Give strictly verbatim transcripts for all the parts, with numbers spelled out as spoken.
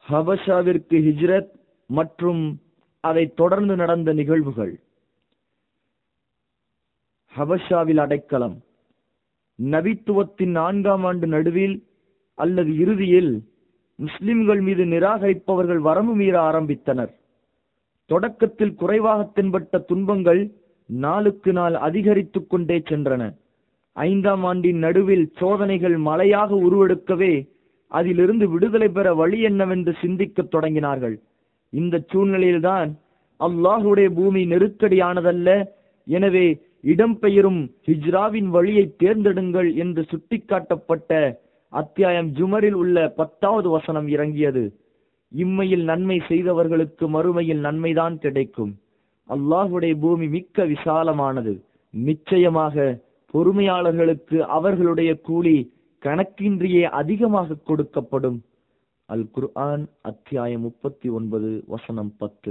ஹபஷாவிற்கு ஹிஜ்ரத் மற்றும் அதை தொடர்ந்து நடந்த நிகழ்வுகள். ஹபஷாவில் அடைக்கலம். நபித்துவத்தின் நான்காம் ஆண்டு நடுவில் அல்லது இறுதியில் முஸ்லிம்கள் மீது நிராகரிப்பவர்கள் வரம்பு மீற ஆரம்பித்தனர். தொடக்கத்தில் குறைவாக தென்பட்ட துன்பங்கள் நாளுக்கு நாள் அதிகரித்துக் கொண்டே சென்றன. ஐந்தாம் ஆண்டின் நடுவில் சோதனைகள் மலையாக உருவெடுக்கவே அதிலிருந்து விடுதலை பெற வழி என்னவென்று சிந்திக்கத் தொடங்கினார்கள். இந்த சூழ்நிலையில்தான் அல்லாஹுடைய பூமி நெருக்கடியானதல்ல, எனவே இடம்பெயரும் ஹிஜ்ராவின் வழியை தேர்ந்தெடுங்கள் என்று சுட்டிக்காட்டப்பட்ட அத்தியாயம் ஜுமரில் உள்ள பத்தாவது வசனம் இறங்கியது. இம்மையில் நன்மை செய்தவர்களுக்கு மறுமையில் நன்மைதான் கிடைக்கும். அல்லாஹுடைய பூமி மிக்க விசாலமானது. நிச்சயமாக பொறுமையாளர்களுக்கு அவர்களுடைய கூலி கணக்கின்றியே அதிகமாக கொடுக்கப்படும். அல் குர்ஆன் அத்தியாயம் முப்பத்தி ஒன்பது வசனம் பத்து.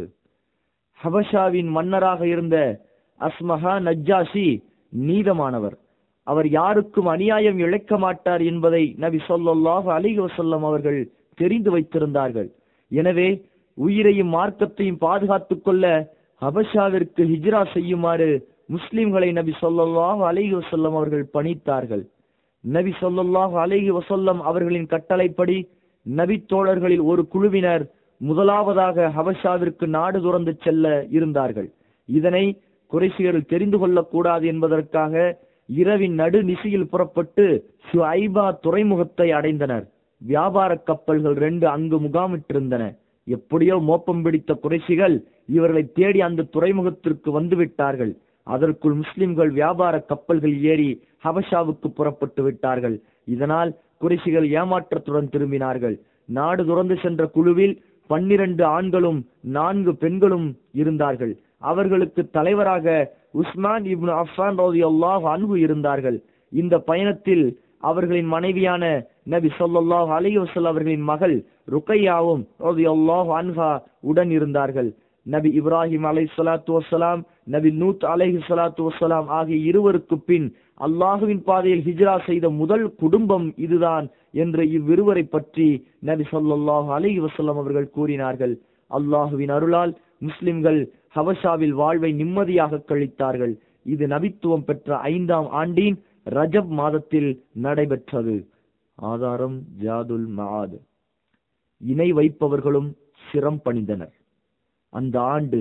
ஹபஷாவின் மன்னராக இருந்த அஸ்மஹா நஜ்ஜாஷி நீதமானவர். அவர் யாருக்கும் அநியாயம் இழைக்க மாட்டார் என்பதை நபி ஸல்லல்லாஹு அலைஹி வஸல்லம் அவர்கள் தெரிந்து வைத்திருந்தார்கள். எனவே உயிரையும் மார்க்கத்தையும் பாதுகாத்துக் கொள்ள ஹபஷாவிற்கு ஹிஜ்ரா செய்யுமாறு முஸ்லிம்களை நபி ஸல்லல்லாஹு அலைஹி வஸல்லம் அவர்கள் பணித்தார்கள். நபி ஸல்லல்லாஹு அலைஹி வஸல்லம் அவர்களின் கட்டளைப்படி நபி தோழர்களில் ஒரு குழுவினர் முதலாவதாக ஹபஷாவிற்கு நாடு துறந்து செல்ல இருந்தார்கள். இதனை குறைஷியர்கள் தெரிந்து கொள்ளக்கூடாது என்பதற்காக இரவின் நடு நிசியில் புறப்பட்டு ஷுஐபா துறைமுகத்தை அடைந்தனர். வியாபார கப்பல்கள் ரெண்டு அங்கு முகாமிட்டிருந்தன. எப்படியோ மோப்பம் பிடித்த குறைஷிகள் இவர்களை தேடி அந்த துறைமுகத்திற்கு வந்து விட்டார்கள். அதற்குள் முஸ்லிம்கள் வியாபார கப்பல்கள் ஏறி ஹபஷாவுக்கு புறப்பட்டு விட்டார்கள். இதனால் குறைஷிகள் ஏமாற்றத்துடன் திரும்பினார்கள். நாடு துறந்து சென்ற குழுவில் பன்னிரண்டு ஆண்களும் நான்கு பெண்களும் இருந்தார்கள். அவர்களுக்கு தலைவராக உஸ்மான் இப்னு அஃபான் ரலியல்லாஹு அன்ஹு இருந்தார்கள். இந்த பயணத்தில் அவர்களின் மனைவியான நபி ஸல்லல்லாஹு அலைஹி வஸல்லம் அவர்களின் மகள் ருக்கையாவும் ரலியல்லாஹு அன்ஹா உடன் இருந்தார்கள். நபி இப்ராஹிம் அலைஹிஸ்ஸலாத்து வஸ்ஸலாம், நபி நூத் அலைஹிஸ்ஸலாத்து வஸ்ஸலாம் ஆகிய இருவருக்கு பின் அல்லாஹுவின் பாதையில் ஹிஜ்ரா செய்த முதல் குடும்பம் இதுதான் என்று இவ்விருவரை பற்றி நபி ஸல்லல்லாஹு அலைஹி வஸல்லம் அவர்கள் கூறினார்கள். அல்லாஹுவின் அருளால் முஸ்லிம்கள் ஹபஷாவில் வாழ்வை நிம்மதியாக கழித்தார்கள். இது நபித்துவம் பெற்ற ஐந்தாம் ஆண்டின் ரஜப் மாதத்தில் நடைபெற்றது. ஆதாரம் ஜாதுல் மஆத். இணை வைப்பவர்களும் சிரம் பணிந்தனர். அந்த ஆண்டு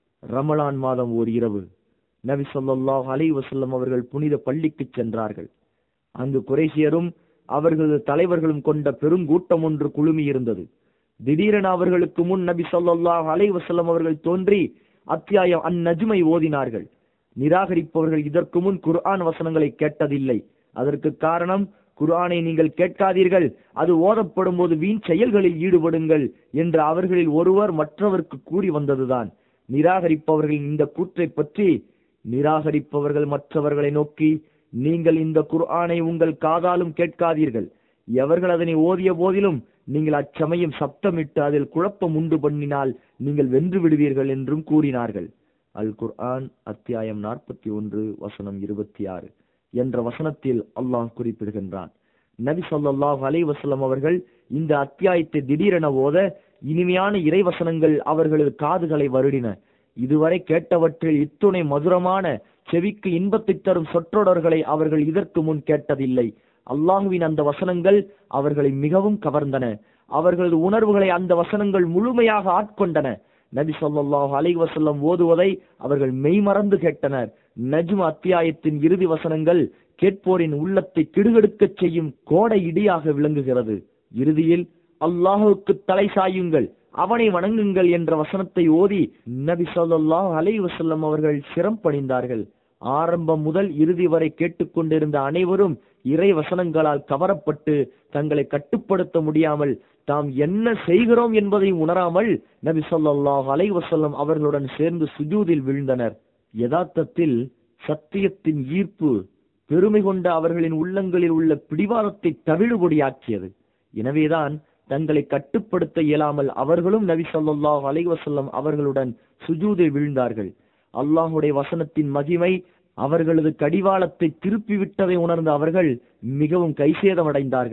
ரமலான் மாதம் ஓர் இரவு நபி ஸல்லல்லாஹு அலைஹி வஸல்லம் அவர்கள் புனித பள்ளிக்கு சென்றார்கள். அங்கு குறைஷியரும் அவர்களது தலைவர்களும் கொண்ட பெருங்கூட்டம் ஒன்று குழுமி இருந்தது. திடீரென அவர்களுக்கு முன் நபி ஸல்லல்லாஹு அலைஹி வஸல்லம் அவர்கள் தோன்றி அத்தியாயம் அன்-நஜ்மை ஓதினார்கள். நிராகரிப்பவர்கள் இதற்கு முன் குர்ஆன் வசனங்களை கேட்டதில்லை. அதற்கு காரணம், குர்ஆனை நீங்கள் கேட்காதீர்கள், அது ஓதப்படும் போது வீண் செயல்களில் ஈடுபடுங்கள் என்று அவர்களில் ஒருவர் மற்றவருக்கு கூறி வந்ததுதான். நிராகரிப்பவர்களின் இந்த கூற்றை பற்றி நிராகரிப்பவர்கள் மற்றவர்களை நோக்கி, நீங்கள் இந்த குர்ஆனை உங்கள் காதாலும் கேட்காதீர்கள். எவர்கள் அதனை ஓதிய போதிலும் நீங்கள் அச்சமயம் சப்தமிட்டு அதில் குழப்பம் உண்டு பண்ணினால் நீங்கள் வென்று விடுவீர்கள் என்றும் கூறினார்கள். அல் குர்ஆன் அத்தியாயம் நாற்பத்தி ஒன்று வசனம் இருபத்தி ஆறு என்ற வசனத்தில் அல்லாஹ் குறிப்பிடுகின்றான். நபி ஸல்லல்லாஹு அலைஹி வஸல்லம் அவர்கள் இந்த அத்தியாயத்தை திடீரென ஓத இனிமையான இறைவசனங்கள் அவர்களது காதுகளை வருடின. இதுவரை கேட்டவற்றில் இத்துணை மதுரமான செவிக்கு இன்பத்தை தரும் சொற்றொடர்களை அவர்கள் இதற்கு முன் கேட்டதில்லை. அல்லாஹுவின் அந்த வசனங்கள் அவர்களை மிகவும் கவர்ந்தன. அவர்களது உணர்வுகளை அந்த வசனங்கள் முழுமையாக ஆட்கொண்டன. நபி ஸல்லல்லாஹு அலைஹி வஸல்லம் ஓதுவதை அவர்கள் மெய்மறந்து கேட்டனர். நஜ்ம் அத்தியாயத்தின் இறுதி வசனங்கள் கேட்போரின் உள்ளத்தை கிடுகெடுக்கச் செய்யும் கோடை இடியாக விளங்குகிறது. இறுதியில் அல்லாஹுவுக்கு தலை சாயுங்கள், அவனை வணங்குங்கள் என்ற வசனத்தை ஓதி நபி ஸல்லல்லாஹு அலைஹி வஸல்லம் அவர்கள் சிரம் பணிந்தார்கள். ஆரம்பம் முதல் இறுதி வரை கேட்டுக்கொண்டிருந்த அனைவரும் இறை வசனங்களால் கவரப்பட்டு தங்களை கட்டுப்படுத்த முடியாமல் தாம் என்ன செய்கிறோம் என்பதை உணராமல் நபி ஸல்லல்லாஹு அலைஹி வஸல்லம் அவர்களுடன் சேர்ந்து சுஜூதில் விழுந்தனர். யதார்த்தத்தில் சத்தியத்தின் ஈர்ப்பு பெருமை கொண்ட அவர்களின் உள்ளங்களில் உள்ள பிடிவாதத்தை தவிடுபொடியாக்கியது. எனவேதான் தங்களை கட்டுப்படுத்த இயலாமல் அவர்களும் நபி ஸல்லல்லாஹு அலைஹி வஸல்லம் அவர்களுடன் சுஜூதில் விழுந்தார்கள். அல்லாஹுடைய வசனத்தின் மகிமை அவர்களது கடிவாளத்தை திருப்பி விட்டதை உணர்ந்த அவர்கள் மிகவும் கைசேதமடைந்தார்கள்.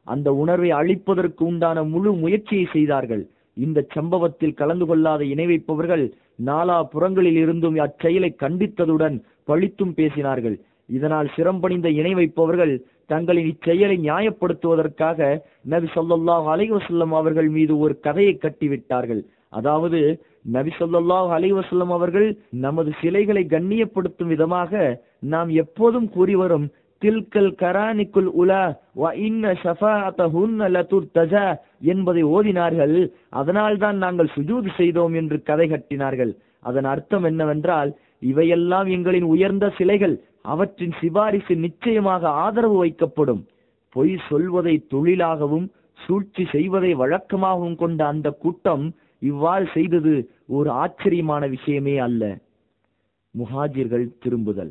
அந்த உணர்வை அழிப்பதற்கு உண்டான முழு முயற்சியை செய்தார்கள். இந்த சம்பவத்தில் கலந்து கொள்ளாத இணை வைப்பவர்கள் நாலா புறங்களில் இருந்தும் அச்செயலை கண்டித்ததுடன் பழித்தும் பேசினார்கள். இதனால் சிரம்பணிந்த இணை வைப்பவர்கள் தங்களின் இச்செயலை நியாயப்படுத்துவதற்காக நபி ஸல்லல்லாஹு அலைஹி வஸல்லம் அவர்கள் மீது ஒரு கதையை கட்டிவிட்டார்கள். அதாவது நபி ஸல்லல்லாஹு அலைஹி வஸல்லம் அவர்கள் நமது சிலைகளை கண்ணியப்படுத்தும் விதமாக நாம் எப்போதும் கூறி வரும் தில்கல் கரானிக்குல் உலா வ இன்ன ஷஃபாஅத்தஹுன்ன லதுர்தஜா என்பதை ஓதினார்கள். அதனால் தான் நாங்கள் சுஜூத் செய்தோம் என்று கதை கட்டினார்கள். அதன் அர்த்தம் என்னவென்றால், இவையெல்லாம் எங்களின் உயர்ந்த சிலைகள், அவற்றின் சிபாரிசு நிச்சயமாக ஆதரவு வைக்கப்படும். பொய் சொல்வதை தொழிலாகவும் சூழ்ச்சி செய்வதை வழக்கமாகவும் கொண்ட அந்த கூட்டம் இவ்வாறு செய்தது ஒரு ஆச்சரியமான விஷயமே அல்ல. முஹாஜிர்கள் திரும்புதல்.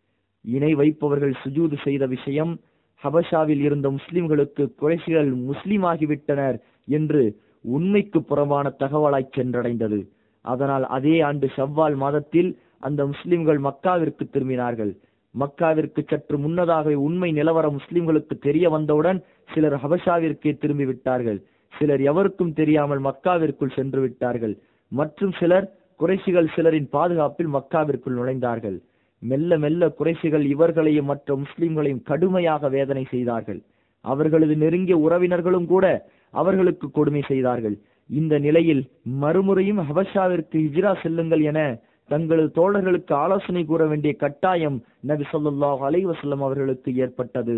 இணை வைப்பவர்கள் சுஜூது செய்த விஷயம் ஹபஷாவில் இருந்த முஸ்லிம்களுக்கு குறைஷிகள் முஸ்லிம் ஆகிவிட்டனர் என்று உண்மைக்கு புறம்பான தகவலாய் சென்றடைந்தது. அதனால் அதே ஆண்டு ஷவ்வால் மாதத்தில் அந்த முஸ்லிம்கள் மக்காவிற்கு திரும்பினார்கள். மக்காவிற்கு சற்று முன்னதாக உண்மை நிலவரம் முஸ்லிம்களுக்கு தெரிய வந்தவுடன் சிலர் ஹபஷாவிற்கே திரும்பி விட்டார்கள். சிலர் எவருக்கும் தெரியாமல் மக்காவிற்குள் சென்று விட்டார்கள். மற்றும் சிலர் குறைஷிகள் சிலரின் பாதுகாப்பில் மக்காவிற்குள் நுழைந்தார்கள். மெல்ல மெல்ல குறைஷிகள் இவர்களையும் மற்ற முஸ்லிம்களையும் கடுமையாக வேதனை செய்தார்கள். அவர்களது நெருங்கிய உறவினர்களும் கூட அவர்களுக்கு கொடுமை செய்தார்கள். இந்த நிலையில் மறுமுறையும் ஹபஷாவிற்கு ஹிஜ்ரா செல்லுங்கள் என தங்களது தோழர்களுக்கு ஆலோசனை கூற வேண்டிய கட்டாயம் நபி ஸல்லல்லாஹு அலைஹி வஸல்லம் அவர்களுக்கு ஏற்பட்டது.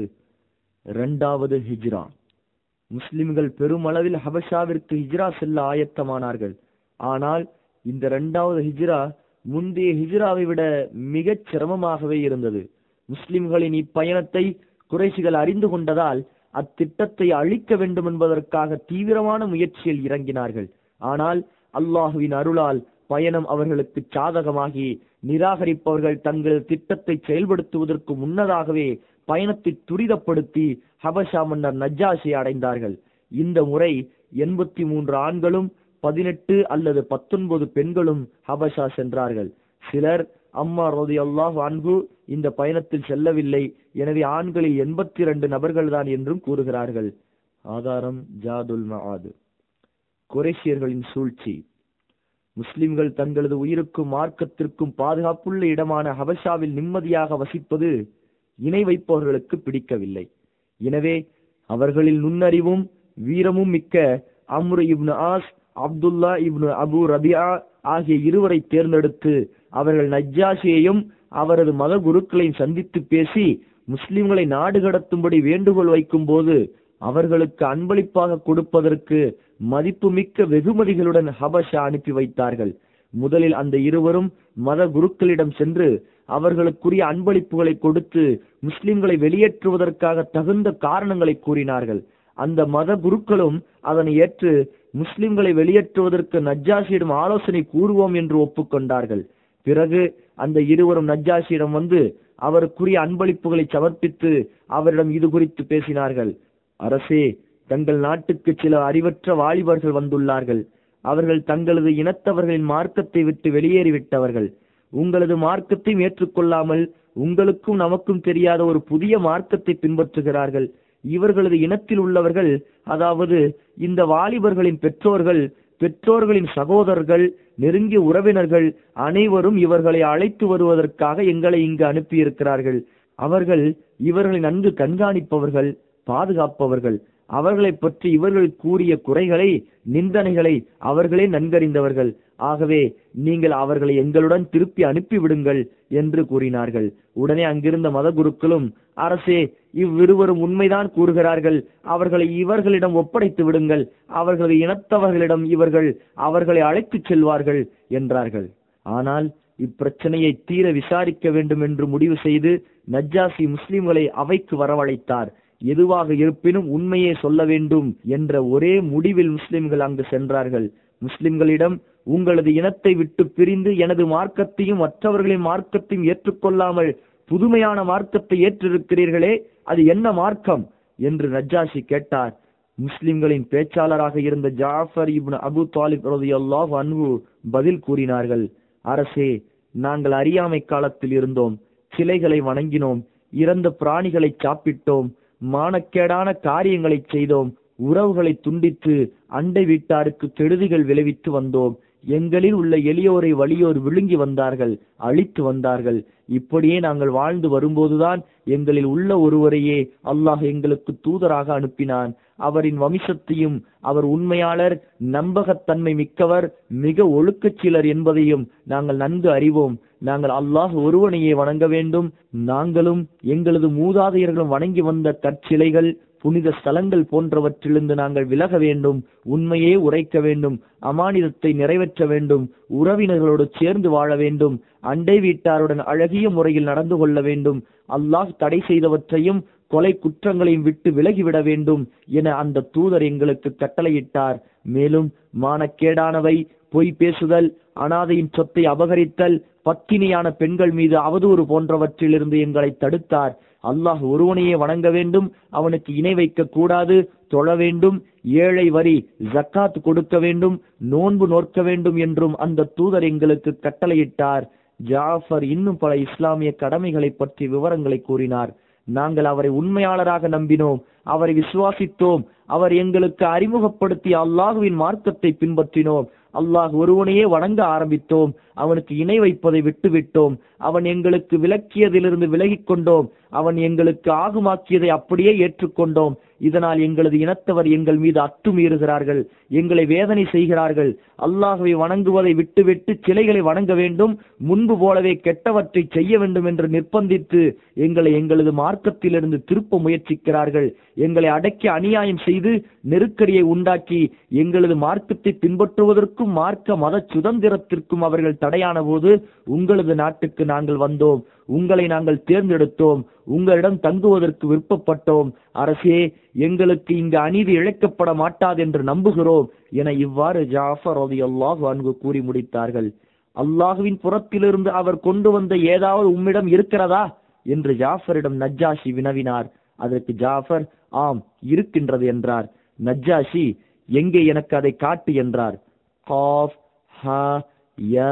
இரண்டாவது ஹிஜ்ரா. முஸ்லிம்கள் பெருமளவில் ஹபஷாவிற்கு ஹிஜ்ரா செல்ல ஆயத்தமானார்கள். ஆனால் இந்த இரண்டாவது ஹிஜ்ரா முந்தைய ஹிஜ்ராவை விட மிகச் சிரமமாகவே இருந்தது. முஸ்லிம்களின் இப்பயணத்தை குறைஷிகள் அறிந்து கொண்டதால் அத்திட்டத்தை அழிக்க வேண்டும் என்பதற்காக தீவிரமான முயற்சியில் இறங்கினார்கள். ஆனால் அல்லாஹுவின் அருளால் பயணம் அவர்களுக்கு சாதகமாகி நிராகரிப்பவர்கள் தங்கள் திட்டத்தை செயல்படுத்துவதற்கு முன்னதாகவே பயணத்தை துரிதப்படுத்தி ஹபஷா மன்னர் நஜ்ஜாஷியை அடைந்தார்கள். இந்த முறை எண்பத்தி மூன்று ஆண்களும் பதினெட்டு அல்லது பத்தொன்பது பெண்களும் ஹபஷா சென்றார்கள். சிலர் அம்மார் ரலியல்லாஹு அன்ஹு இந்த பயணத்தில் செல்லவில்லை, எனவே ஆண்களில் எண்பத்தி இரண்டு நபர்கள் தான் என்றும் கூறுகிறார்கள். ஆதாரம் ஜாதுல் மஆத். குறைஷியர்களின் சூழ்ச்சி. முஸ்லிம்கள் தங்களது உயிருக்கும் மார்க்கத்திற்கும் பாதுகாப்புள்ள இடமான ஹபஷாவில் நிம்மதியாக வசிப்பது இணை வைப்பவர்களுக்கு பிடிக்கவில்லை. எனவே அவர்களில் நுண்ணறிவும் வீரமும் மிக்க Amr ibn As, Abdullah ibn Abu Rabia ஆகிய இருவரை தேர்ந்தெடுத்து அவர்கள் நஜ்ஜாஷியையும் அவரது மத குருக்களையும் சந்தித்து பேசி முஸ்லிம்களை நாடு கடத்தும்படி வேண்டுகோள் வைக்கும் போது அவர்களுக்கு அன்பளிப்பாக கொடுப்பதற்கு மதிப்புமிக்க வெகுமதிகளுடன் ஹபஷா அனுப்பி வைத்தார்கள். முதலில் அந்த இருவரும் மத குருக்களிடம் சென்று அவர்களுக்குரிய அன்பளிப்புகளை கொடுத்து முஸ்லிம்களை வெளியேற்றுவதற்காக தகுந்த காரணங்களை கூறினார்கள். அந்த மத குருக்களும் அதனை ஏற்று முஸ்லிம்களை வெளியேற்றுவதற்கு நஜ்ஜாஷியிடம் ஆலோசனை கூறுவோம் என்று ஒப்புக்கொண்டார்கள். பிறகு அந்த இருவரும் நஜ்ஜாஷியிடம் வந்து அவருக்குரிய அன்பளிப்புகளை சமர்ப்பித்து அவரிடம் இது குறித்து பேசினார்கள். அரசே, தங்கள் நாட்டுக்கு சில அறிவற்ற வாலிபர்கள் வந்துள்ளார்கள். அவர்கள் தங்களது இனத்தவர்களின் மார்க்கத்தை விட்டு வெளியேறிவிட்டவர்கள். உங்களது மார்க்கத்தை ஏற்றுக்கொள்ளாமல் உங்களுக்கும் நமக்கும் தெரியாத ஒரு புதிய மார்க்கத்தை பின்பற்றுகிறார்கள். இவர்களது இனத்தில் உள்ளவர்கள், அதாவது இந்த வாலிபர்களின் பெற்றோர்கள், பெற்றோர்களின் சகோதரர்கள், நெருங்கிய உறவினர்கள் அனைவரும் இவர்களை அழைத்து வருவதற்காக எங்களை இங்கு அனுப்பியிருக்கிறார்கள். அவர்கள் இவர்களை நன்கு கண்காணிப்பவர்கள், பாதுகாப்பவர்கள். அவர்களை பற்றி இவர்கள் கூறிய குறைகளை, நிந்தனைகளை அவர்களே நன்கறிந்தவர்கள். ஆகவே நீங்கள் அவர்களை எங்களுடன் திருப்பி அனுப்பிவிடுங்கள் என்று கூறினார்கள். உடனே அங்கிருந்த மத குருக்களும், அரசே, இவ்விருவரும் உண்மைதான் கூறுகிறார்கள், அவர்களை இவர்களிடம் ஒப்படைத்து விடுங்கள். அவர்களது இனத்தவர்களிடம் இவர்கள் அவர்களை அழைத்துச் செல்வார்கள் என்றார்கள். ஆனால் இப்பிரச்சனையை தீர விசாரிக்க வேண்டும் என்று முடிவு செய்து நஜ்ஜாஷி முஸ்லிம்களை அவைக்கு வரவழைத்தார். எதுவாக இருப்பினும் உண்மையே சொல்ல வேண்டும் என்ற ஒரே முடிவில் முஸ்லிம்கள் அங்கு சென்றார்கள். முஸ்லிம்களிடம், உங்களது இனத்தை விட்டு பிரிந்து எனது மார்க்கத்தையும் மற்றவர்களின் மார்க்கத்தையும் ஏற்றுக்கொள்ளாமல் புதுமையான மார்க்கத்தை ஏற்றிருக்கிறீர்களே, அது என்ன மார்க்கம் என்று நஜ்ஜாஷி கேட்டார். முஸ்லிம்களின் பேச்சாளராக இருந்த ஜாஃபர் இப்னு அபு தாலிப் ரலியல்லாஹு அன்ஹு பதில் கூறினார்கள். அரசே, நாங்கள் அறியாமை காலத்தில் இருந்தோம். சிலைகளை வணங்கினோம், இறந்த பிராணிகளை சாப்பிட்டோம், மானக்கேடான காரியங்களை செய்தோம், உறவுகளை துண்டித்து அண்டை வீட்டாருக்கு கெடுதிகள் விளைவித்து வந்தோம். எங்களில் உள்ள எளியோரை வலியோர் விழுங்கி வந்தார்கள், அழித்து வந்தார்கள். இப்படியே நாங்கள் வாழ்ந்து வரும்போதுதான் எங்களில் உள்ள ஒருவரையே அல்லாஹ் எங்களுக்கு தூதராக அனுப்பினான். அவரின் வம்சத்தையும் அவர் உண்மையாளர், நம்பகத்தன்மை மிக்கவர், மிக ஒழுக்கச்சிலர் என்பதையும் நாங்கள் நன்கு அறிவோம். நாங்கள் அல்லாஹ் ஒருவனையே வணங்க வேண்டும். நாங்களும் எங்களது மூதாதையர்களும் வணங்கி வந்த கற்சிலைகள், புனித ஸ்தலங்கள் போன்றவற்றிலிருந்து நாங்கள் விலக வேண்டும். உண்மையே உரைக்க வேண்டும். அமானிதத்தை நிறைவேற்ற வேண்டும். உறவினர்களோடு சேர்ந்து வாழ வேண்டும். அண்டை வீட்டாருடன் அழகிய முறையில் நடந்து கொள்ள வேண்டும். அல்லாஹ் தடை செய்தவற்றையும் கொலை குற்றங்களையும் விட்டு விலகிவிட வேண்டும் என அந்த தூதர் எங்களுக்கு கட்டளையிட்டார். மேலும் மானக்கேடானவை, பொய் பேசுதல், அனாதையின் சொத்தை அபகரித்தல், பத்தினியான பெண்கள் மீது அவதூறு போன்றவற்றிலிருந்து எங்களை தடுத்தார். அல்லாஹ் ஒருவனையே வணங்க வேண்டும், அவனுக்கு இணை வைக்க கூடாது, தொழ வேண்டும், ஏழை வரி ஜக்காத் கொடுக்க வேண்டும், நோன்பு நோக்க வேண்டும் என்றும் அந்த தூதர் எங்களுக்கு கட்டளையிட்டார். ஜாஃபர் இன்னும் பல இஸ்லாமிய கடமைகளை பற்றி விவரங்களை கூறினார். நாங்கள் அவரை உண்மையாளராக நம்பினோம், அவரை விசுவாசித்தோம். அவர் எங்களுக்கு அறிமுகப்படுத்திய அல்லாஹுவின் மார்க்கத்தை பின்பற்றினோம். அல்லாஹ் ஒருவனையே வணங்க ஆரம்பித்தோம். அவனுக்கு இணை வைப்பதை விட்டுவிட்டோம். அவன் எங்களுக்கு விலக்கியதிலிருந்து விலகிக் கொண்டோம். அவன் எங்களுக்கு ஆகுமாக்கியதை அப்படியே ஏற்றுக்கொண்டோம். இதனால் எங்களது இனத்தவர் எங்கள் மீது அத்துமீறுகிறார்கள், எங்களை வேதனை செய்கிறார்கள். அல்லாஹ்வை வணங்குவதை விட்டுவிட்டு சிலைகளை வணங்க வேண்டும், முன்பு போலவே கெட்டவற்றை செய்ய வேண்டும் என்று நிர்பந்தித்து எங்களை எங்களது மார்க்கத்திலிருந்து திருப்ப முயற்சிக்கிறார்கள். எங்களை அடக்கி அநியாயம் செய்து நெருக்கடியை உண்டாக்கி எங்களது மார்க்கத்தை பின்பற்றுவதற்கும் மார்க்க மத சுதந்திரத்திற்கும் அவர்கள் தடையான போது உங்களது நாட்டுக்கு நாங்கள் வந்தோம். உங்களை நாங்கள் தேர்ந்தெடுத்தோம். உங்களிடம் தங்குவதற்கு விருப்பப்பட்டோம். அரசே, எங்களுக்கு இங்கு அநீதி இழைக்கப்பட மாட்டாது என்று நம்புகிறோம் என இவ்வாறு ஜாஃபர் ரலியல்லாஹு அன்ஹு கூறி முடித்தார்கள். அல்லாஹுவின் புறத்திலிருந்து அவர் கொண்டு வந்த ஏதாவது உம்மிடம் இருக்கிறதா என்று ஜாஃபரிடம் நஜ்ஜாஷி வினவினார். அதற்கு ஜாஃபர் ஆம் இருக்கின்றது என்றார். நஜ்ஜாஷி, எங்கே எனக்கு அதை காட்டு என்றார். காஃப் ஹ ய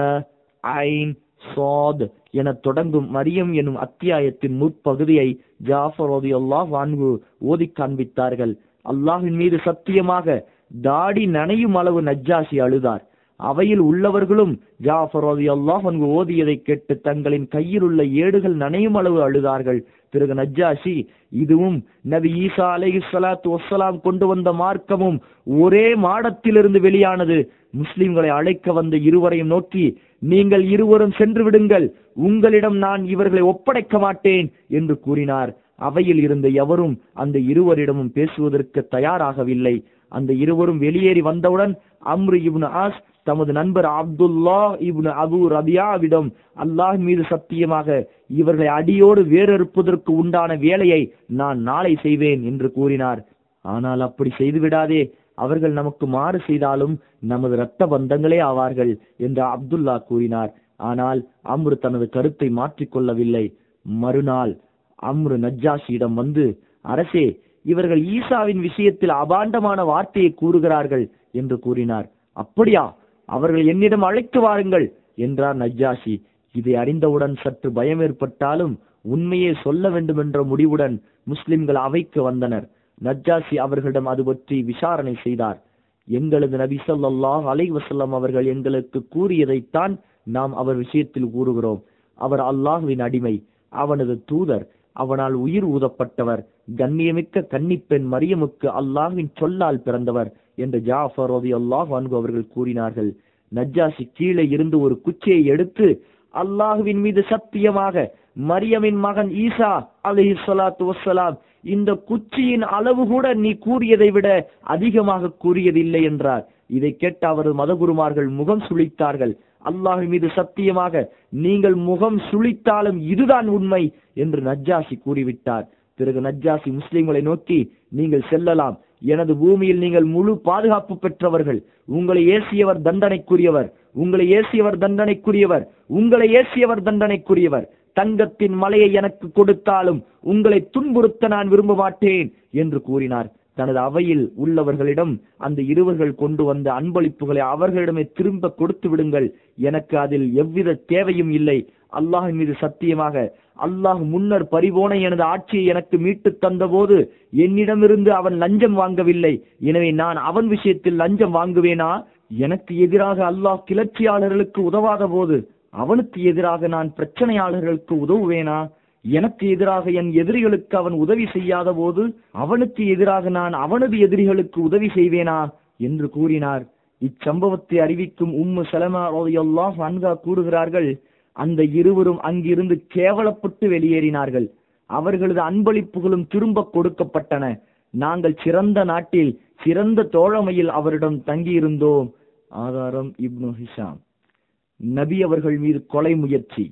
ஐன் சாத் என தொடங்கும் மரியம் எனும் அத்தியாயத்தின் முற்பகுதியை ஜாஃபர் ரலியல்லாஹு அன்ஹு ஓதி காண்பித்தார்கள். அல்லாஹ்வின் மீது சத்தியமாக தாடி நனையும் அளவு நஜ்ஜாஷி அழுதார். அவையில் உள்ளவர்களும் ஜாஃபர் ரலியல்லாஹு அன்ஹு ஓதியதை கேட்டு தங்களின் கையில் உள்ள ஏடுகள் நனையும் அளவு அழுதார்கள். பிறகு நஜ்ஜாஷி, இதுவும் நபி ஈசா அலைஹிஸ்ஸலாத்து வஸ்ஸலாம் கொண்டு வந்த மார்க்கமும் ஒரே மாடத்திலிருந்து வெளியானது. முஸ்லிம்களை அழைக்க வந்த இருவரையும் நோக்கி, நீங்கள் இருவரும் சென்று விடுங்கள், உங்களிடம் நான் இவர்களை ஒப்படைக்க மாட்டேன் என்று கூறினார். அவையில் இருந்த எவரும் அந்த இருவரிடமும் பேசுவதற்கு தயாராகவில்லை. அந்த இருவரும் வெளியேறி வந்தவுடன் அம்ரு இப்னு ஆஸ் தமது நண்பர் அப்துல்லா இப்னு அபு ரபியாவிடம், அல்லாஹ் மீது சத்தியமாக இவர்களை அடியோடு வேறறுப்பதற்கு உண்டான வேலையை நான் நாளை செய்வேன் என்று கூறினார். ஆனால் அப்படி செய்துவிடாதே, அவர்கள் நமக்கு மாறு செய்தாலும் நமது இரத்த பந்தங்களே ஆவார்கள் என்று அப்துல்லா கூறினார். ஆனால் அம்ரு தனது கருத்தை மாற்றிக்கொள்ளவில்லை. மறுநாள் அம்ரு நஜ்ஜாஷியிடம் வந்து, அரசே, இவர்கள் ஈசாவின் விஷயத்தில் அபாண்டமான வார்த்தையை கூறுகிறார்கள் என்று கூறினார். அப்படியா, அவர்கள் என்னிடம் அழைத்து வாருங்கள் என்றார் நஜ்ஜாஷி. இதை அறிந்தவுடன் சற்று பயம் ஏற்பட்டாலும் உண்மையை சொல்ல வேண்டும் என்ற முடிவுடன் முஸ்லிம்கள் அவைக்கு வந்தனர். நஜ்ஜாஷி அவர்களிடம் அது பற்றி விசாரணை செய்தார். எங்களது நபி ஸல்லல்லாஹு அலைஹி வஸல்லம் அவர்கள் எங்களுக்கு கூறியதைத்தான் நாம் அவர் விஷயத்தில் கூறுகிறோம். அவர் அல்லாஹ்வின் அடிமை, அவனது தூதர், அவனால் உயிர் ஊதப்பட்டவர், கண்ணியமிக்க கன்னிப்பெண் மரியமுக்கு அல்லாஹ்வின் சொல்லால் பிறந்தவர் என்று ஜாஃபர் ரலியல்லாஹு அன்ஹு அவர்கள் கூறினார்கள். நஜ்ஜாஷி கீழே இருந்து ஒரு குச்சியை எடுத்து, அல்லாஹ்வின் மீது சத்தியமாக மரியமின் மகன் ஈசா அலைஹிஸ்ஸலாத்து வஸ்ஸலாம் இந்த குச்சியின் அளவு கூட நீ கூறியதை விட அதிகமாக கூறியதில்லை என்றார். இதை கேட்ட அவரது மதகுருமார்கள் முகம் சுளித்தார்கள். அல்லாஹ் மீது சத்தியமாக நீங்கள் முகம் சுளித்தாலும் இதுதான் உண்மை என்று நஜ்ஜாஷி கூறிவிட்டார். பிறகு நஜ்ஜாஷி முஸ்லிம்களை நோக்கி, நீங்கள் செல்லலாம், எனது பூமியில் நீங்கள் முழு பாதுகாப்பு பெற்றவர்கள். உங்களை ஏசியவர் தண்டனைக்குரியவர், உங்களை ஏசியவர் தண்டனைக்குரியவர், உங்களை ஏசியவர் தண்டனைக்குரியவர். தங்கத்தின் மலையை எனக்கு கொடுத்தாலும் உங்களை துன்புறுத்த நான் விரும்ப மாட்டேன் என்று கூறினார். தனது அவையில் உள்ளவர்களிடம், அந்த இருவர்கள் கொண்டு வந்த அன்பளிப்புகளை அவர்களிடமே திரும்ப கொடுத்து விடுங்கள், எனக்கு அதில் எவ்வித தேவையும் இல்லை. அல்லாஹின் மீது சத்தியமாக அல்லாஹ் முன்னர் பறிபோன எனது ஆட்சியை எனக்கு மீட்டு தந்த போது என்னிடமிருந்து அவன் லஞ்சம் வாங்கவில்லை. எனவே நான் அவன் விஷயத்தில் லஞ்சம் வாங்குவேனா? எனக்கு எதிராக அல்லாஹ் கிளர்ச்சியாளர்களுக்கு உதவாத போது அவனுக்கு எதிராக நான் பிரச்சனையாளர்களுக்கு உதவுவேனா? எனக்கு எதிராக என் எதிரிகளுக்கு அவன் உதவி செய்யாத போது அவனுக்கு எதிராக நான் அவனது எதிரிகளுக்கு உதவி செய்வேனா என்று கூறினார். இச்சம்பவத்தை அறிவிக்கும் உம்மு சலமா ரலியல்லாஹு அன்ஹா கூறுகிறார்கள், அந்த இருவரும் அங்கிருந்து கேவலப்பட்டு வெளியேறினார்கள். அவர்களது அன்பளிப்புகளும் திரும்ப கொடுக்கப்பட்டன. நாங்கள் சிறந்த நாட்டில் சிறந்த தோழமையில் அவரிடம் தங்கியிருந்தோம். ஆதாரம் இப்னு ஹிஷாம். நபி அவர்கள் மீது கொலை முயற்சி.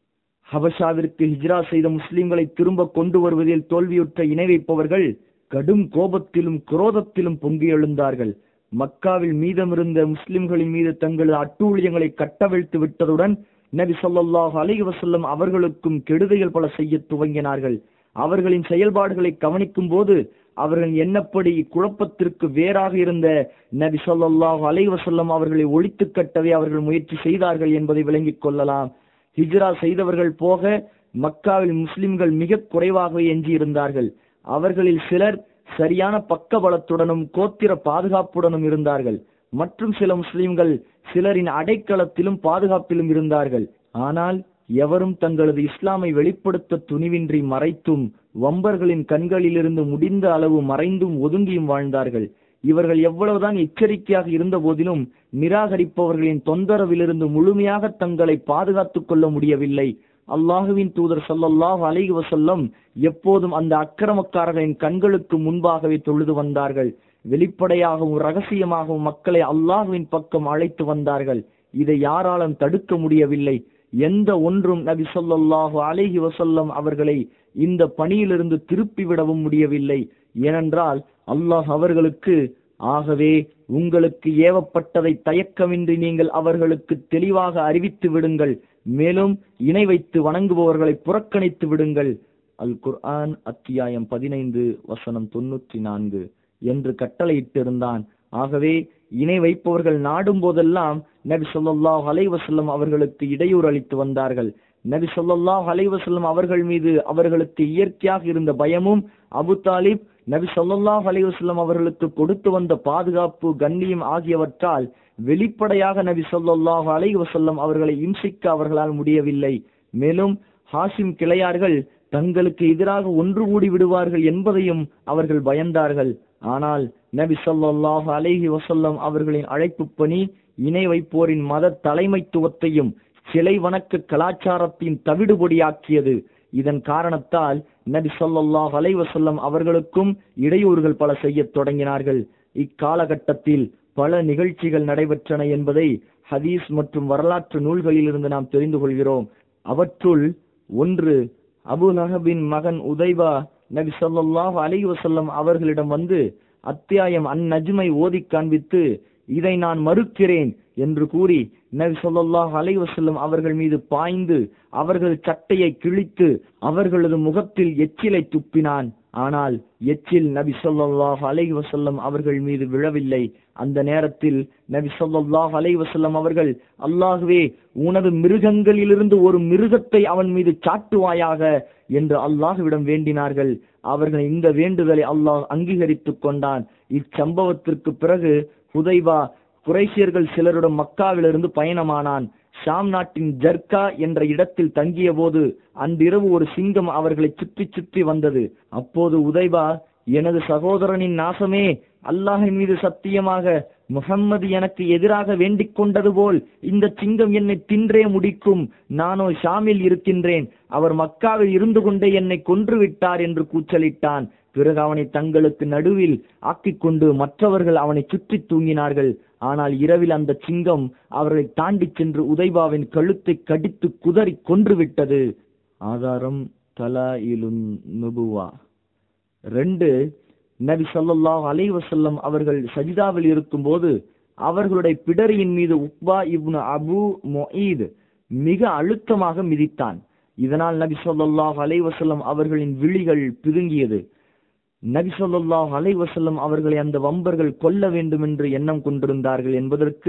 ஹபஷாவிற்கு ஹிஜ்ரா செய்த முஸ்லிம்களை திரும்ப கொண்டு வருவதில் தோல்வியுற்ற இணை வைப்பவர்கள் கடும் கோபத்திலும் குரோதத்திலும் பொங்கி எழுந்தார்கள். மக்காவில் மீதமிருந்த முஸ்லிம்களின் மீது தங்களது அட்டூழியங்களை கட்டவிழ்த்து விட்டதுடன் நபி ஸல்லல்லாஹு அலைஹி வஸல்லம் அவர்களுக்கும் கெடுதிகள் பல செய்ய துவங்கினார்கள். அவர்களின் செயல்பாடுகளை கவனிக்கும் போது அவர்கள் எண்ணப்படி குழப்பத்திற்கு வேறாக இருந்த நபி ஸல்லல்லாஹு அலைஹி வஸல்லம் அவர்களை ஒழித்து கட்டவே அவர்கள் முயற்சி செய்தார்கள் என்பதை விளங்கிக் கொள்ளலாம். ஹிஜ்ரா செய்தவர்கள் போக மக்காவில் முஸ்லிம்கள் மிக குறைவாகவே எஞ்சியிருந்தார்கள். அவர்களில் சிலர் சரியான பக்கபலத்துடனும் கோத்திர பாதுகாப்புடனும் இருந்தார்கள். மற்றும் சில முஸ்லிம்கள் சிலரின் அடைக்கலத்திலும் பாதுகாப்பிலும் இருந்தார்கள். ஆனால் எவரும் தங்களது இஸ்லாமை வெளிப்படுத்த துணிவின்றி மறைத்தும் வம்பர்களின் கண்களிலிருந்து முடிந்த அளவு மறைந்தும் ஒதுங்கியும் வாழ்ந்தார்கள். இவர்கள் எவ்வளவுதான் எச்சரிக்கையாக இருந்த போதிலும் நிராகரிப்பவர்களின் தொந்தரவிலிருந்து முழுமையாக தங்களை பாதுகாத்துக் கொள்ள முடியவில்லை. அல்லாஹுவின் தூதர் ஸல்லல்லாஹு அலைஹி வஸல்லம் எப்போதும் அந்த அக்கிரமக்காரர்களின் கண்களுக்கு முன்பாகவே தொழுது வந்தார்கள். வெளிப்படையாகவும் ரகசியமாகவும் மக்களை அல்லாஹுவின் பக்கம் அழைத்து வந்தார்கள். இதை யாராலும் தடுக்க முடியவில்லை. எந்த ஒன்றும் நபி ஸல்லல்லாஹு அலைஹி வஸல்லம் அவர்களை இந்த பணியிலிருந்து திருப்பி விடவும் முடியவில்லை. ஏனென்றால் அல்லாஹ் அவர்களுக்கு, ஆகவே உங்களுக்கு ஏவப்பட்டதை தயக்கமின்றி நீங்கள் அவர்களுக்கு தெளிவாக அறிவித்து விடுங்கள், மேலும் இணை வைத்து வணங்குபவர்களை புறக்கணித்து விடுங்கள். அல் குர்ஆன் அத்தியாயம் பதினைந்து வசனம் தொன்னூற்றி நான்கு என்று கட்டளையிட்டிருந்தான். ஆகவே இணை வைப்பவர்கள் நாடும் போதெல்லாம் நபி ஸல்லல்லாஹு அலைஹி வஸல்லம் அவர்களுக்கு இடையூறு அளித்து வந்தார்கள். நபி ஸல்லல்லாஹு அலைஹி வஸல்லம் அவர்கள் மீது அவர்களுக்கு இயற்கையாக இருந்த பயமும் அபு தாலிப் நபி ஸல்லல்லாஹு அலைஹி வஸல்லம் அவர்களுக்கு கொடுத்து வந்த பாதுகாப்பு கண்ணியம் ஆகியவற்றால் வெளிப்படையாக நபி ஸல்லல்லாஹு அலைஹி வஸல்லம் அவர்களை இம்சிக்க அவர்களால் முடியவில்லை. மேலும் ஹாஷிம் கிளையார்கள் தங்களுக்கு எதிராக ஒன்று கூடி விடுவார்கள் என்பதையும் அவர்கள் பயந்தார்கள். ஆனால் நபி ஸல்லல்லாஹு அலைஹி வஸல்லம் அவர்களின் அழைப்பு பணி இணை வைப்போரின் மத தலைமைத்துவத்தையும் சிலை வணக்க கலாச்சாரத்தின் தவிடுபொடியாக்கியது. இதன் காரணத்தால் நபி ஸல்லல்லாஹு அலைஹி வஸல்லம் அவர்களுக்கும் இடையூறுகள் பல செய்ய தொடங்கினார்கள். இக்காலகட்டத்தில் பல நிகழ்ச்சிகள் நடைபெற்றன என்பதை ஹதீஸ் மற்றும் வரலாற்று நூல்களில் இருந்து நாம் தெரிந்து கொள்கிறோம். அவற்றுள் ஒன்று, அபு லஹபின் மகன் உதைபா நபி ஸல்லல்லாஹு அலைஹி வஸல்லம் அவர்களிடம் வந்து அத்தியாயம் அன் நஜ்மை ஓதி காண்பித்து, இதை நான் மறுக்கிறேன் என்று கூறி நபி ஸல்லல்லாஹு அலைஹி வஸல்லம் அவர்கள் மீது பாய்ந்து அவர்கள் சட்டையை கிழித்து அவர்களது முகத்தில் எச்சிலை துப்பினான். ஆனால் எச்சில் நபி ஸல்லல்லாஹு அலைஹி வஸல்லம் அவர்கள் மீது விழவில்லை. அந்த நேரத்தில் நபி ஸல்லல்லாஹு அலைஹி வஸல்லம் அவர்கள், அல்லாஹ்வே, உனது மிருகங்களிலிருந்து ஒரு மிருகத்தை அவன் மீது சாட்டுவாயாக என்று அல்லாஹ்விடம் வேண்டினார்கள். அவர்கள் இந்த வேண்டுதலை அல்லாஹ் அங்கீகரித்துக் கொண்டான். இச்சம்பவத்திற்கு பிறகு ஹுதைபா குறைஷியர்கள் சிலருடன் மக்காவிலிருந்து பயணமானான். ஷாம் நாட்டின் ஜர்கா என்ற இடத்தில் தங்கிய போது அன்றிரவு ஒரு சிங்கம் அவர்களை சுற்றி சுற்றி வந்தது. அப்போது உதைபா, எனது சகோதரனின் நாசமே, அல்லாஹின் மீது சத்தியமாக முஹம்மது எனக்கு எதிராக வேண்டிக் கொண்டது போல் இந்த சிங்கம் என்னை தின்றே முடிக்கும். நானோ ஷாமில் இருக்கின்றேன். அவர் மக்காவில் இருந்து கொண்டே என்னை கொன்று விட்டார் என்று கூச்சலிட்டான். பிறகு அவனை தங்களுக்கு நடுவில் ஆக்கிக் கொண்டு மற்றவர்கள் அவனை சுற்றி தூங்கினார்கள். ஆனால் இரவில் அந்த சிங்கம் அவர்களை தாண்டி சென்று உதைபாவின் கழுத்தை கடித்து குதறி கொன்று விட்டது. ஆதாரம் தலாயிலுன் நுபுவா. ரெண்டு, நபி ஸல்லல்லாஹு அலைஹி வஸல்லம் அவர்கள் சஜிதாவில் இருக்கும் போது அவர்களுடைய பிடரியின் மீது உக்பா இப்னு அபு முஈத் மிக அழுத்தமாக மிதித்தான். இதனால் நபி ஸல்லல்லாஹு அலைஹி வஸல்லம் அவர்களின் விழிகள் பிதுங்கியது. நபி ஸல்லல்லாஹு அலைஹி வஸல்லம் அவர்களை அந்த வம்பர்கள் கொல்ல வேண்டும் என்று எண்ணம் கொண்டிருந்தார்கள் என்பதற்கு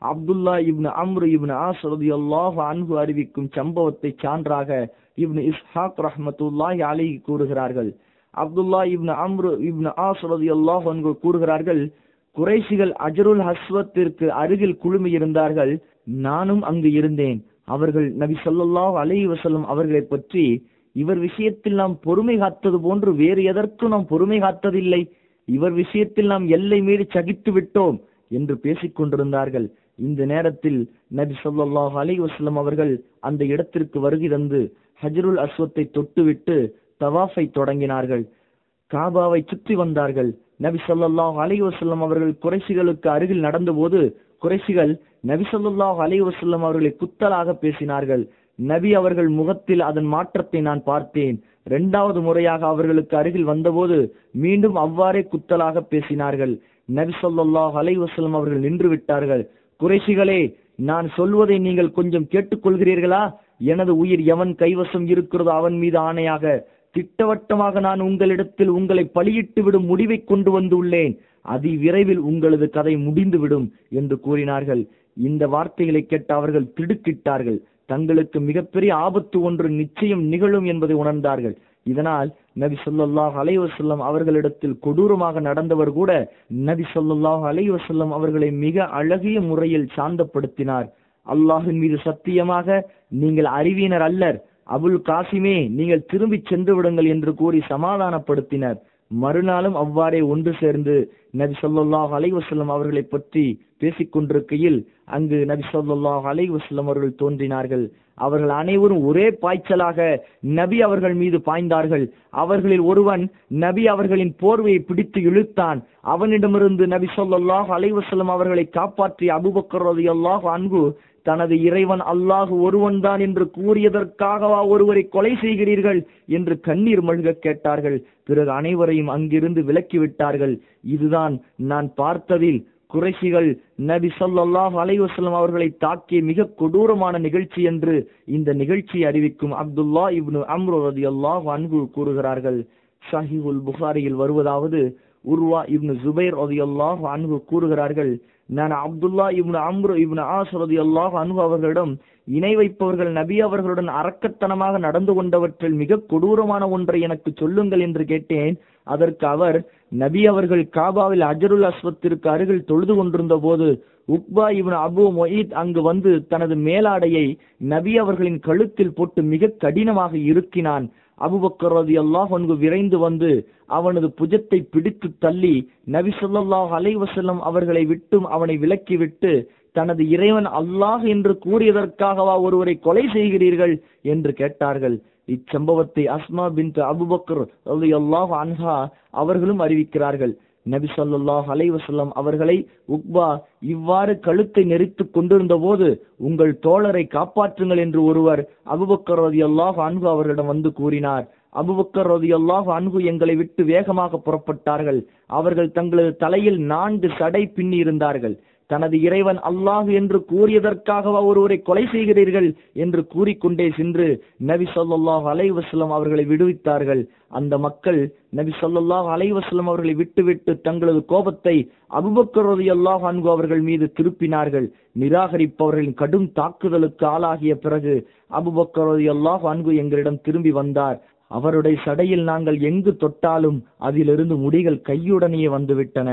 அப்துல்லா இப்னு அம்ரு இப்னு ஆஸ் ரலியல்லாஹு அன்ஹு அறிவிக்கும் சம்பவத்தை சான்றாக இப்னு இஸ்ஹாக் ரஹ்மத்துல்லாஹி அலைஹி கூறுகிறார்கள். அப்துல்லா இப்னு அம்ரு இப்னு ஆஸ் ரலியல்லாஹு அன்ஹு கூறுகிறார்கள், குறைஷிகள் அஜருல் அஸ்வத்திற்கு அருகில் குழுமி இருந்தார்கள். நானும் அங்கு இருந்தேன். அவர்கள் நபி ஸல்லல்லாஹு அலைஹி வஸல்லம் அவர்களை பற்றி, இவர் விஷயத்தில் நாம் பொறுமை காத்தது போன்று வேறு எதற்கும் நாம் பொறுமை காத்ததில்லை, இவர் விஷயத்தில் நாம் எல்லை மீறி சகித்து விட்டோம் என்று பேசிக் கொண்டிருந்தார்கள். இந்த நேரத்தில் நபி ஸல்லல்லாஹு அலைஹி வஸல்லம் அவர்கள் அந்த இடத்திற்கு வருகை தந்து ஹஜ்ருல் அஸ்வத்தை தொட்டுவிட்டு தவாஃபை தொடங்கினார்கள். காபாவை சுற்றி வந்தார்கள். நபி ஸல்லல்லாஹு அலைஹி வஸல்லம் அவர்கள் குறைஷிகளுக்கு அருகில் நடந்தபோது குறைஷிகள் நபி ஸல்லல்லாஹு அலைஹி வஸல்லம் அவர்களை குத்தலாக பேசினார்கள். நபி அவர்கள் முகத்தில் அதன் மாற்றத்தை நான் பார்த்தேன். இரண்டாவது முறையாக அவர்களுக்கு அருகில் வந்தபோது மீண்டும் அவ்வாறே குத்தலாக பேசினார்கள். நபி ஸல்லல்லாஹு அலைஹி வஸல்லம் அவர்கள் நின்று விட்டார்கள். குறைஷிகளே, நான் சொல்வதை நீங்கள் கொஞ்சம் கேட்டுக்கொள்கிறீர்களா? எனது உயிர் எவன் கைவசம் இருக்கிறதோ அவன் மீது ஆணையாக, திட்டவட்டமாக நான் உங்களிடத்தில் உங்களை பலியிட்டு விடும் முடிவை கொண்டு வந்துள்ளேன். அதி விரைவில் உங்களது கதை முடிந்துவிடும் என்று கூறினார்கள். இந்த வார்த்தைகளை கேட்ட அவர்கள் திடுக்கிட்டார்கள். தங்களுக்கு மிகப்பெரிய ஆபத்து ஒன்று நிச்சயம் நிகழும் என்பதை உணர்ந்தார்கள். இதனால் நபி ஸல்லல்லாஹு அலைஹி வஸல்லம் அவர்களிடத்தில் கொடூரமாக நடந்தவர் கூட நபி ஸல்லல்லாஹு அலைஹி வஸல்லம் அவர்களை மிக அழகிய முறையில் சாந்தப்படுத்தினார். அல்லாஹ்வின் மீது சத்தியமாக நீங்கள் அறிவியனர் அல்லர், அபுல் காசிமே நீங்கள் திரும்பி சென்று விடுங்கள் என்று கூறி சமாதானப்படுத்தினர். மறுநாளும் அவ்வாறே ஒன்று சேர்ந்து நபி ஸல்லல்லாஹு அலைஹி வஸல்லம் அவர்களை பற்றி பேசிக் கொண்டிருக்கையில் அங்கு நபி ஸல்லல்லாஹு அலைஹி வஸல்லம் அவர்கள் தோன்றினார்கள். அவர்கள் அனைவரும் ஒரே பாய்ச்சலாக நபி அவர்கள் மீது பாய்ந்தார்கள். அவர்களில் ஒருவன் நபி அவர்களின் போர்வையை பிடித்து இழுத்தான். அவனிடமிருந்து நபி ஸல்லல்லாஹு அலைஹி வஸல்லம் அவர்களை காப்பாற்றிய அபூபக்கர் ரலியல்லாஹு அன்ஹு தனது இறைவன் அல்லாஹ் ஒருவன் தான் என்று கூறியதற்காகவா ஒருவரை கொலை செய்கிறீர்கள் என்று கண்ணீர் மல்க கேட்டார்கள். பிறகு அனைவரையும் அங்கிருந்து விலக்கிவிட்டார்கள். இதுதான் நான் பார்த்ததில் குறைஷிகள் நபி ஸல்லல்லாஹு அலைஹி வஸல்லம் அவர்களை தாக்கிய மிக கொடூரமான நிகழ்ச்சி என்று இந்த நிகழ்ச்சியை அறிவிக்கும் அப்துல்லா இப்னு அம்ரு ரலியல்லாஹு அன்ஹு கூறுகிறார்கள். ஸஹீஹுல் புகாரியில் வருவதாவது, உர்வா இப்னு ஜுபைர் ரலியல்லாஹு அன்ஹு கூறுகிறார்கள், நான் அப்துல்லா இப்னு அம்ரு இப்னு ஆஸ் ரலியல்லாஹு அன்ஹு அவர்களிடம் இணை வைப்பவர்கள் நபி அவர்களுடன் அரக்கத்தனமாக நடந்து கொண்டவற்றில் மிக கொடூரமான ஒன்றை எனக்கு சொல்லுங்கள் என்று கேட்டேன். அதற்கு அவர், நபி அவர்கள் காபாவில் அஜருல் அஸ்வத்திற்கு அருகில் தொழுது கொண்டிருந்த போது உக்பா இப்னு அபு முஈத் அங்கு வந்து தனது மேலாடையை நபி அவர்களின் கழுத்தில் போட்டு மிக கடினமாக இறுக்கினான். அபூபக்கர் ரலியல்லாஹு அன்ஹு விரைந்து வந்து அவனது புஜத்தை பிடித்து தள்ளி நபி ஸல்லல்லாஹு அலைஹி வஸல்லம் அவர்களை விட்டும் அவனை விலக்கிவிட்டு, தனது இறைவன் அல்லாஹ் என்று கூறியதற்காகவா ஒருவரை கொலை செய்கிறீர்கள் என்று கேட்டார்கள். இச்சம்பவத்தை அஸ்மா பின்த் அபூபக்கர் ரலியல்லாஹு அன்ஹா அவர்களும் அறிவிக்கிறார்கள். நபி ஸல்லல்லாஹு அலைஹி வஸல்லம் அவர்களை உக்பா இவ்வாறு கழுத்தை நெரித்து கொண்டிருந்த போது, உங்கள் தோழரை காப்பாற்றுங்கள் என்று ஒருவர் அபூபக்கர் ரலியல்லாஹு அன்ஹு அவர்களிடம் வந்து கூறினார். அபூபக்கர் ரலியல்லாஹு அன்ஹு எங்களை விட்டு வேகமாக புறப்பட்டார்கள். அவர்கள் தங்களது தலையில் நான்கு சடை பின்னி இருந்தார்கள். தனது இறைவன் அல்லாஹ் என்று கூறியதற்காகவா ஒருவரை கொலை செய்கிறீர்கள் என்று கூறிக்கொண்டே சென்று நபி ஸல்லல்லாஹு அலைஹி வஸல்லம் அவர்களை விடுவித்தார்கள். அந்த மக்கள் நபி ஸல்லல்லாஹு அலைஹி வஸல்லம் அவர்களை விட்டுவிட்டு தங்களது கோபத்தை அபூபக்கர் ரலியல்லாஹு அன்ஹு அவர்கள் மீது திருப்பினார்கள். நிராகரிப்பவர்களின் கடும் தாக்குதலுக்கு ஆளாகிய பிறகு அபூபக்கர் ரலியல்லாஹு அன்ஹு எங்களிடம் திரும்பி வந்தார். அவருடைய சடையில் நாங்கள் எங்கு தொட்டாலும் அதிலிருந்து முடிகள் கையுடனேயே வந்துவிட்டன.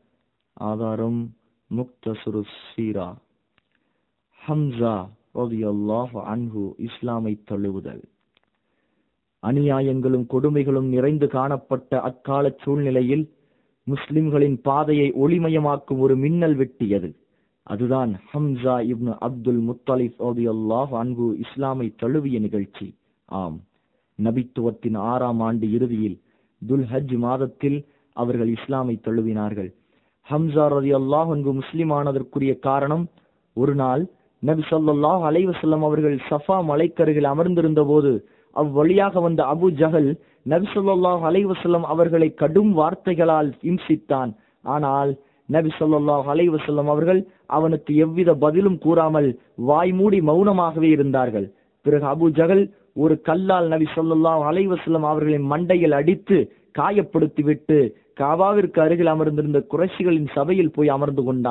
ஆதாரம் முக்தசுரு சீரா. ஹம்சா ரலியல்லாஹு அன்ஹு இஸ்லாமை தழுவுதல். அநியாயங்களும் கொடுமைகளும் நிறைந்து காணப்பட்ட அக்கால சூழ்நிலையில் முஸ்லிம்களின் பாதையை ஒளிமயமாக்கும் ஒரு மின்னல் வெட்டியது. அதுதான் ஹம்சா இப்னு அப்துல் முத்தலிப் ரலியல்லாஹு அன்ஹு இஸ்லாமை தழுவிய நிகழ்ச்சி. ஆம், நபித்துவத்தின் ஆறாம் ஆண்டு இறுதியில் துல்ஹஜ் மாதத்தில் அவர்கள் இஸ்லாமை தழுவினார்கள். ஹம்சா ரலியல்லாஹு அன்ஹு முஸ்லிமானதற்குரிய காரணம், ஒரு நாள் நபி ஸல்லல்லாஹு அலைஹி வஸல்லம் அவர்கள் சஃபா மலைக்கருகில் அமர்ந்திருந்த போது அவ்வழியாக வந்த அபு ஜஹல் நபி ஸல்லல்லாஹு அலைஹி வஸல்லம் அவர்களை கடும் வார்த்தைகளால் இம்சித்தான். ஆனால் நபி ஸல்லல்லாஹு அலைஹி வஸல்லம் அவர்கள் அவனுக்கு எவ்வித பதிலும் கூறாமல் வாய் மூடி மௌனமாகவே இருந்தார்கள். பிறகு அபு ஜஹல் ஒரு கல்லால் நபி ஸல்லல்லாஹு அலைஹி வஸல்லம் அவர்களின் மண்டையில் அடித்து காயப்படுத்திவிட்டு காபாவிற்கு அருகில் அமர்ந்திருந்த குறைஷிகளின் சபையில் போய் அமர்ந்து கொண்டான்.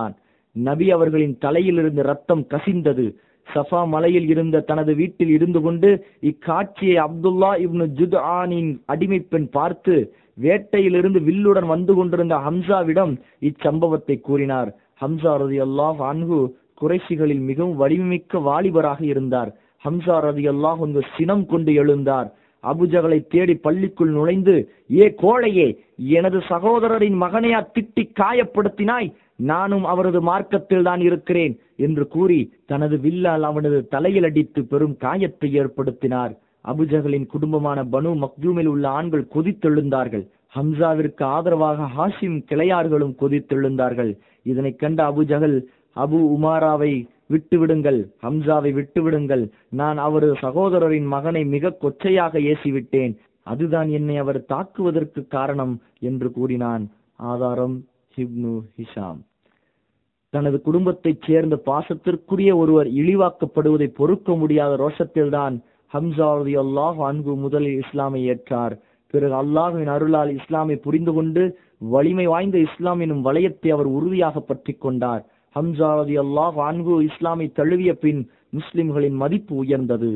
நபி அவர்களின் தலையிலிருந்து ரத்தம் கசிந்தது. சஃபா மலையில் இருந்த தனது வீட்டில் இருந்து கொண்டு இக்காட்சியை அப்துல்லா இப்னு ஜுத்ஆனின் அடிமை பெண் பார்த்து வேட்டையிலிருந்து வில்லுடன் வந்து கொண்டிருந்த ஹம்சாவிடம் இச்சம்பவத்தை கூறினார். ஹம்சா ரலியல்லாஹு அன்ஹு குறைஷிகளில் மிகவும் வலிமைமிக்க வாலிபராக இருந்தார். ஹம்சா ரலியல்லாஹு அன்ஹு சினம் கொண்டு எழுந்தார். அபுஜகளை தேடி பள்ளிக்குள் நுழைந்து, ஏ கோழையே, எனது சகோதரரின் மகனையா திட்டி காயப்படுத்தினாய்? நானும் அவரது மார்க்கத்தில் தான் இருக்கிறேன் என்று கூறி தனது வில்லால் அவனது தலையில் அடித்து பெரும் காயத்தை ஏற்படுத்தினார். அபுஜகளின் குடும்பமான பனு மக்தூமில் உள்ள ஆண்கள் கொதித்தெழுந்தார்கள். ஹம்சாவிற்கு ஆதரவாக ஹாஷிம் கிளையார்களும் கொதித்தெழுந்தார்கள். இதனை கண்ட அபுஜகல், அபு உமாராவை விட்டுவிடுங்கள், ஹம்சாவை விட்டுவிடுங்கள், நான் அவரது சகோதரரின் மகனை மிக கொச்சையாக ஏசிவிட்டேன், அதுதான் என்னை அவர் தாக்குவதற்கு காரணம் என்று கூறினான். ஆதாரம் இப்னு ஹிஷாம். தனது குடும்பத்தைச் சேர்ந்த பாசத்திற்குரிய ஒருவர் இழிவாக்கப்படுவதை பொறுக்க முடியாத ரோஷத்தில்தான் ஹம்சா ரலியல்லாஹு அன்ஹு முதலில் இஸ்லாமை ஏற்றார். பிறகு அல்லாஹ்வின் அருளால் இஸ்லாமை புரிந்து கொண்டு வலிமை வாய்ந்த இஸ்லாம் எனும் வளையத்தை அவர் உறுதியாக பற்றி கொண்டார். ஹம்சா ரலியல்லாஹு அன்ஹு இஸ்லாமை தழுவிய பின் முஸ்லிம்களின் மதிப்பு உயர்ந்தது.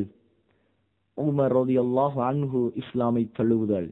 உமர் ரலியல்லாஹு அன்ஹு இஸ்லாமை தழுவுதல்.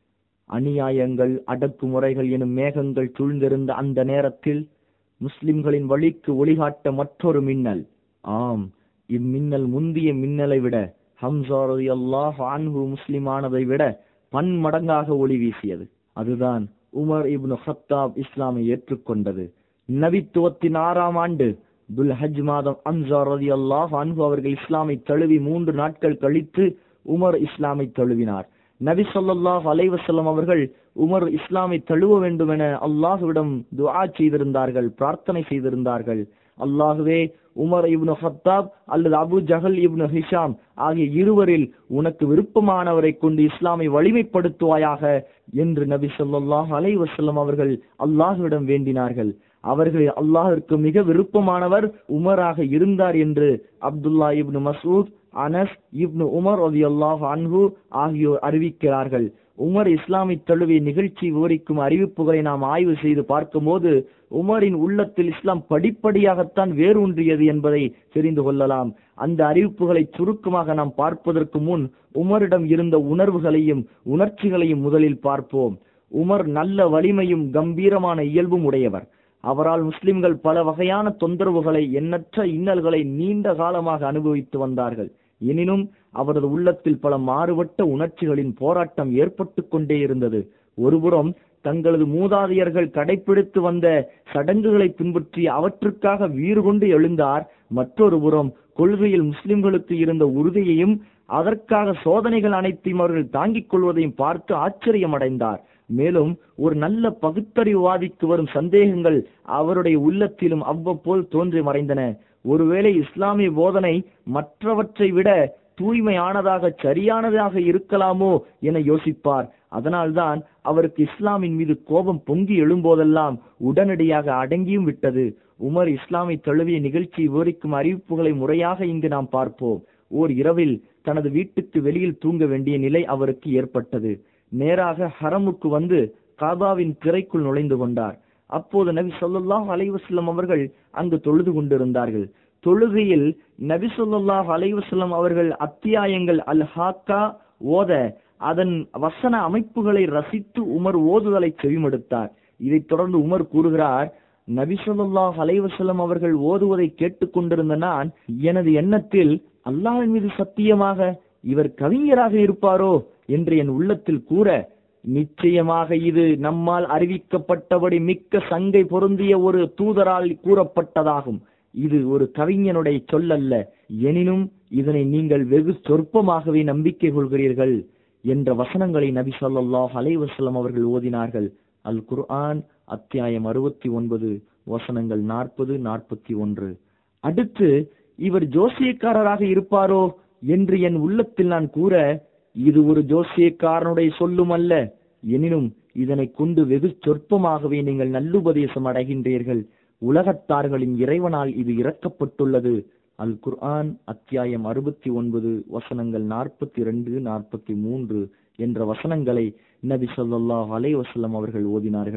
அநியாயங்கள், அடக்குமுறைகள் எனும் மேகங்கள் சூழ்ந்திருந்த அந்த நேரத்தில் முஸ்லிம்களின் வழிக்கு ஒளிகாட்ட மற்றொரு மின்னல், ஆம், இம்மின்னல் முந்திய மின்னலை விட, ஹம்சா ரலியல்லாஹு அன்ஹு முஸ்லிமானதை விட பன்மடங்காக ஒளி வீசியது. அதுதான் உமர் இப்னு ஹத்தாப் இஸ்லாமை ஏற்றுக்கொண்டது. நபித்துவத்தின் ஆறாம் ஆண்டு துல் ஹஜ் மாதம் ஹம்சா ரலியல்லாஹு அன்ஹு அவர்கள் இஸ்லாமை தழுவி மூன்று நாட்கள் கழித்து உமர் இஸ்லாமை தழுவினார். நபி ஸல்லல்லாஹு அலைஹி வஸல்லம் அவர்கள் உமர் இஸ்லாமை தழுவ வேண்டும் என அல்லாஹ்விடம் துஆ செய்திருந்தார்கள், பிரார்த்தனை செய்திருந்தார்கள். அல்லாஹ்வே, உமர் இப்னு ஹத்தாப் அல்லது அபு ஜஹல் இப்னு ஹிஷாம் ஆகிய இருவரில் உனக்கு விருப்பமானவரை கொண்டு இஸ்லாமை வலிமைப்படுத்துவாயாக என்று நபி ஸல்லல்லாஹு அலைஹி வஸல்லம் அவர்கள் அல்லாஹ்விடம் வேண்டினார்கள். அவர்கள் அல்லாஹ்விற்கு மிக விருப்பமானவர் உமராக இருந்தார் என்று Abdullah ibn Masud, Anas ibn Umar ரலியல்லாஹு அன்ஹு ஆகியோர் அறிவிக்கிறார்கள். உமர் இஸ்லாமை தழுவிய நிகழ்ச்சி விவரிக்கும் அறிவிப்புகளை நாம் ஆய்வு செய்து பார்க்கும்போது உமரின் உள்ளத்தில் இஸ்லாம் படிப்படியாகத்தான் வேரூன்றியது என்பதை தெரிந்து கொள்ளலாம். அந்த அறிவிப்புகளை சுருக்கமாக நாம் பார்ப்பதற்கு முன் உமரிடம் இருந்த உணர்வுகளையும் உணர்ச்சிகளையும் முதலில் பார்ப்போம். உமர் நல்ல வலிமையும் கம்பீரமான இயல்பும் உடையவர். அவரால் முஸ்லிம்கள் பல வகையான தொந்தரவுகளை, எண்ணற்ற இன்னல்களை நீண்ட காலமாக அனுபவித்து வந்தார்கள். எனினும் அவரது உள்ளத்தில் பல மாறுபட்ட உணர்ச்சிகளின் போராட்டம் ஏற்பட்டு கொண்டே இருந்தது. ஒருபுறம் தங்களது மூதாதையர்கள் கடைபிடித்து வந்த சடங்குகளை பின்பற்றி அவற்றுக்காக வீறு கொண்டு எழுந்தார். மற்றொரு புறம் கொள்கையில் முஸ்லிம்களுக்கு இருந்த உறுதியையும் அதற்காக சோதனைகள் அனைத்தையும் அவர்கள் தாங்கிக் கொள்வதையும் பார்த்து ஆச்சரியமடைந்தார். மேலும் ஒரு நல்ல பகுத்தறிவுவாதிக்கு வரும் சந்தேகங்கள் அவருடைய உள்ளத்திலும் அவ்வப்போது தோன்றி மறைந்தன. ஒருவேளை இஸ்லாமிய போதனை மற்றவற்றை விட தூய்மையானதாக, சரியானதாக இருக்கலாமோ என யோசிப்பார். அதனால்தான் அவருக்கு இஸ்லாமின் மீது கோபம் பொங்கி எழும்போதெல்லாம் உடனடியாக அடங்கியும் விட்டது. உமர் இஸ்லாமை தழுவிய நிகழ்ச்சி விவரிக்கும் அறிவிப்புகளை முறையாக இங்கு நாம் பார்ப்போம். ஓர் இரவில் தனது வீட்டுக்கு வெளியில் தூங்க வேண்டிய நிலை அவருக்கு ஏற்பட்டது. நேராக ஹரமுக்கு வந்து காபாவின் திரைக்குள் நுழைந்து கொண்டார். அப்போது நபி ஸல்லல்லாஹு அலைஹி வஸல்லம் அவர்கள் அங்கு தொழுது கொண்டிருந்தார்கள். தொழுகையில் நபி ஸல்லல்லாஹு அலைஹி வஸல்லம் அவர்கள் அத்தியாயங்கள் அல் ஹாக்கா ஓத அதன் வசன அமைப்புகளை ரசித்து உமர் ஓதுதலை செவிமடுத்தார். இதைத் தொடர்ந்து உமர் கூறுகிறார், நபி ஸல்லல்லாஹு அலைஹி வஸல்லம் அவர்கள் ஓதுவதை கேட்டுக் கொண்டிருந்த நான் எனது எண்ணத்தில், அல்லாஹ்வின் மீது சத்தியமாக இவர் கவிஞராக இருப்பாரோ என்று என் உள்ளத்தில் கூற, நிச்சயமாக இது நம்மால் அறிவிக்கப்பட்டபடி மிக்க சங்கை பொருந்திய ஒரு தூதரால் கூறப்பட்டதாகும். இது ஒரு கவிஞனுடைய சொல்லல்ல. எனினும் இதனை நீங்கள் வெகு சொற்பமாகவே நம்பிக்கை கொள்கிறீர்கள் என்ற வசனங்களை நபி ஸல்லல்லாஹு அலைஹி வஸல்லம் அவர்கள் ஓதினார்கள். அல் குர்ஆன் அத்தியாயம் அறுபத்தி ஒன்பது வசனங்கள் நாற்பது நாற்பத்தி ஒன்று. அடுத்து, இவர் ஜோசியக்காரராக இருப்பாரோ என்று என் உள்ளத்தில் நான் கூற, இது ஒரு ஜோசியக்காரனுடைய சொல்லும் அல்ல. எனினும் இதனை கொண்டு வெகு சொற்பமாகவே நீங்கள் நல்லுபதேசம் அடைகின்றீர்கள். உலகத்தார்களின் இறைவனால் இது இறக்கப்பட்டுள்ளது. அல் குர்ஆன் அத்தியாயம் அறுபத்தி ஒன்பது வசனங்கள் நாற்பத்தி இரண்டு நாற்பத்தி மூன்று என்ற வசனங்களை நபி ஸல்லல்லாஹு அலைஹி வஸல்லம் அவர்கள் ஓதினார்கள்.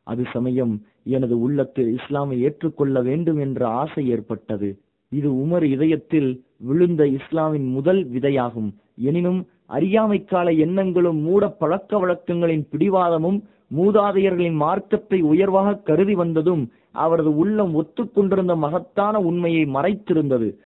அது சமயம் எனது உள்ளத்தில் இஸ்லாமை ஏற்றுக்கொள்ள வேண்டும் என்ற ஆசை ஏற்பட்டது. இது உமர் இதயத்தில் விழுந்த இஸ்லாமின் முதல் விதையாகும். எனினும் அறியாமைக்கால எண்ணங்களும் மூட பழக்க வழக்கங்களின் பிடிவாதமும் மூதாதையர்களின் மார்க்கத்தை உயர்வாக கருதி வந்ததும் அவரது உள்ளம் ஒத்துக்கொண்டிருந்த மகத்தான உண்மையை மறைத்திருந்தது.